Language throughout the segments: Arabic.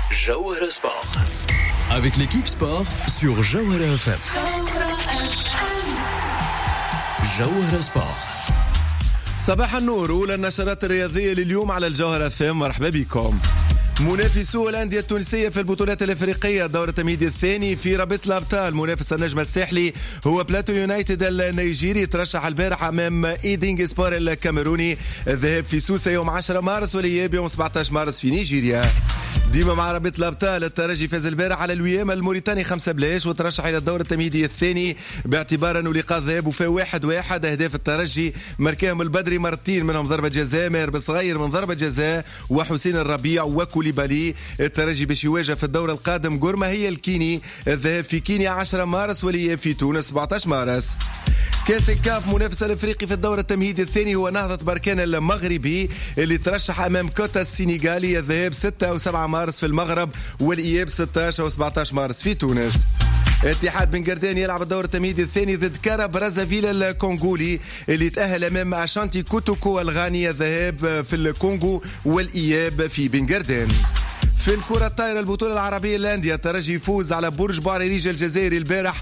Jawhara Sport. Avec l'équipe sport sur Jawhara FM. Jawhara Sport. صباح النور. أولى النشرات الرياضية لليوم على الجوهرة FM. مرحبا بكم. منافسو الأندية التونسية في البطولات الأفريقية الدور التمهيدي الثاني في رابطة الأبطال. منافس النجم الساحلي هو بلاتو يونايتد النيجيري، ترشح البارح أمام إيدينغ سبور الكاميروني. الذهاب في سوسة يوم 10 مارس والإياب يوم 17 مارس في نيجيريا. ديما مع رابطة الأبطال، الترجي فاز البارح على الويام الموريتاني 5-0 وترشح إلى الدور التمهيدي الثاني باعتبار أنه لقاء ذهاب وفاء 1-1. أهداف الترجي مركاهم البدري مرتين، منهم ضربة جزاء ماهر بصغير من ضربة جزاء وحسين الربيع وكوليبالي. الترجي باش يواجه في الدور القادم قرمة هي الكيني. الذهاب في كينيا 10 مارس والإياب في تونس 17 مارس. كاس الكاف منافس الافريقي في الدور التمهيدي الثاني هو نهضة بركان المغربي اللي ترشح امام كوتا السينيغالي. الذهاب 6 و7 مارس في المغرب والإياب 16 و17 مارس في تونس. اتحاد بن قردان يلعب الدور التمهيدي الثاني ضد كارا برازافيل الكونغولي اللي تأهل امام اشانتي كوتوكو الغاني. الذهاب في الكونغو والإياب في بن قردان. في الكرة الطايرة البطولة العربية للأندية، الترجي يفوز على برج باريريج الجزائري البارح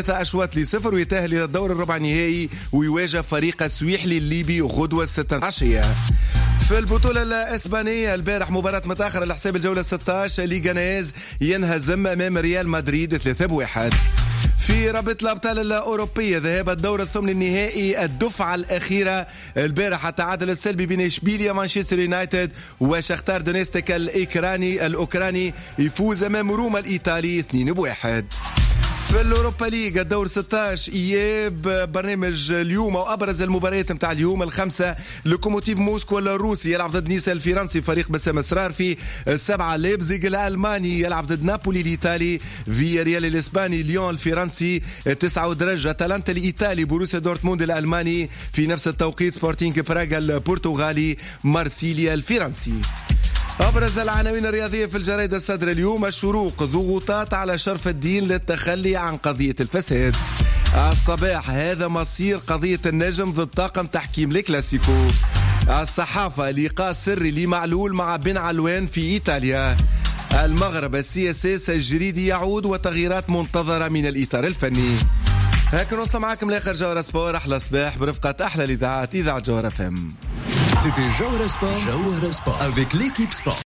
3-0 ويتأهل إلى الدور الربع نهائي ويواجه فريق السويحلي الليبي غدوة 6 عشية. في البطولة الإسبانية البارح مباراة متأخرة لحساب الجولة 16، ليغانيز ينهزم أمام ريال مدريد 3-1. في رابطة الأبطال الأوروبية ذهاب الدور الثمن النهائي الدفعة الأخيرة، البارح التعادل السلبي بين إشبيليا مانشستر يونايتد وشختار دونيتسك الأوكراني يفوز أمام روما الإيطالي 2-1. في الأوروبا ليج الدور 16 إياب برنامج اليوم أو أبرز المباريات متاع اليوم الخمسة. لوكوموتيف موسكو الروسي يلعب ضد نيس الفرنسي فريق بسام اسرار في 7. ليبزيغ الألماني يلعب ضد نابولي الإيطالي. فيا ريال الإسباني ليون الفرنسي 9 ودرجة. تالنتا الإيطالي بروسيا دورتموند الألماني في نفس التوقيت. سبورتينغ براغا البرتغالي مارسيليا الفرنسي. أبرز العناوين الرياضية في الجريدة الصدر اليوم. الشروق ضغوطات على شرف الدين للتخلي عن قضية الفساد. الصباح هذا مصير قضية النجم ضد طاقم تحكيم الكلاسيكو. الصحافة لقاء سري لمعلول مع بن علوان في إيطاليا. المغرب السياسي الجريدي يعود وتغييرات منتظرة من الإطار الفني. هكذا نوصل معكم لآخر جوهرة سبور. أحلى صباح برفقة أحلى الإذاعات إذاعة جوهرة FM. C'était Jawhara Sport avec l'équipe sport.